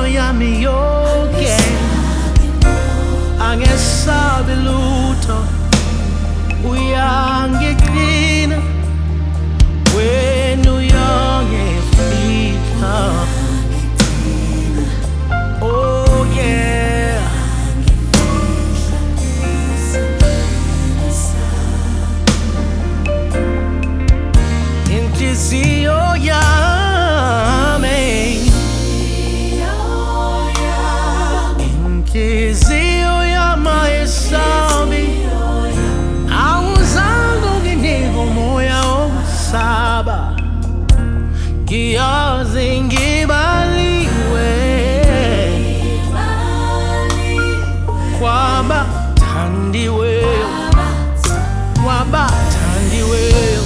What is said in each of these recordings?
no yami yoke angesabi lutho uyangigcina when uyangifika. Oh yeah, inhliziyo yami, inhliziyo yami esabi, awuzange unginike umoya wokusaba, ngiyazi ngibaliwe kwabathandiweyo, kwabathandiweyo.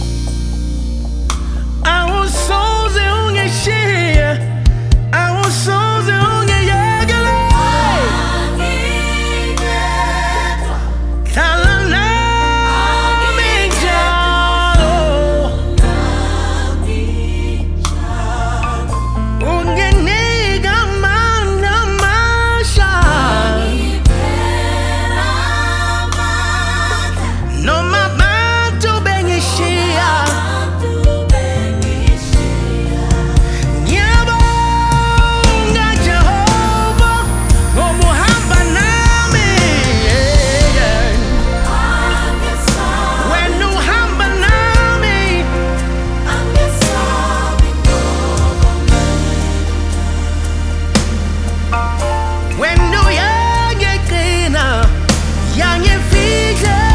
Awusoze ungishiye, awusoze ungiyekele, hlala nami njalo, unginika amandla amasha, noma abantu bengishiya. Ngiyabonga Jehova ngoba uhamba nami, wena uhamba nami, wena uyangigcina, uyangifihla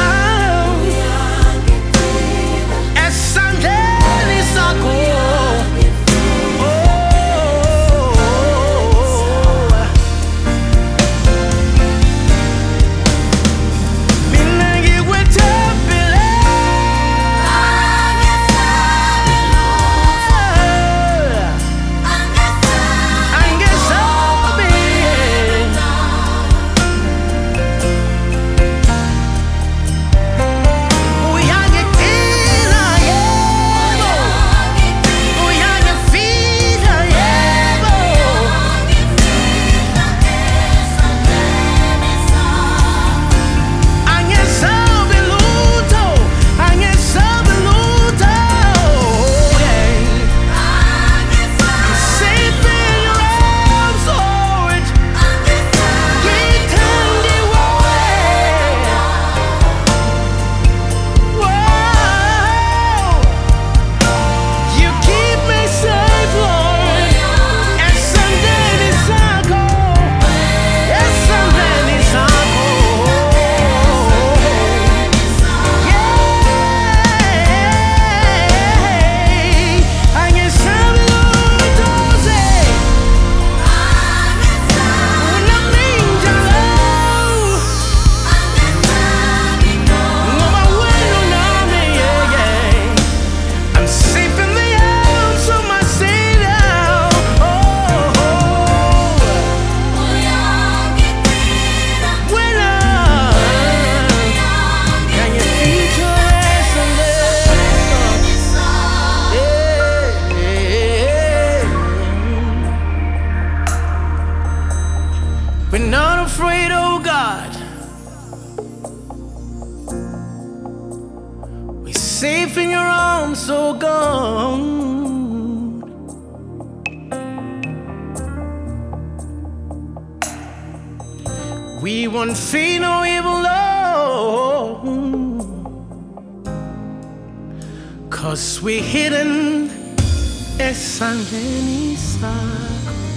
esandleni sakho. Mina ngikwethembile, angesabi, uyangigcina yebo, uyangifihla yebo, angesabi lutho, angesabi lutho, yeah. Safe in your arms, Lord, ngithandiwe. Whoa, you keep me safe, Lord, esandleni sakho, esandleni sakho. Yeah, angesabi lutho, unami njalo, ngoba wena unami, yeah, yeah. I'm safe in the arms of my Savior. Oh, wena yangifihla esandleni sakho. We're not afraid, oh God. We're safe in your arms, oh God. We won't fear no evil, Lord, 'cause we're hidden esandleni sakho.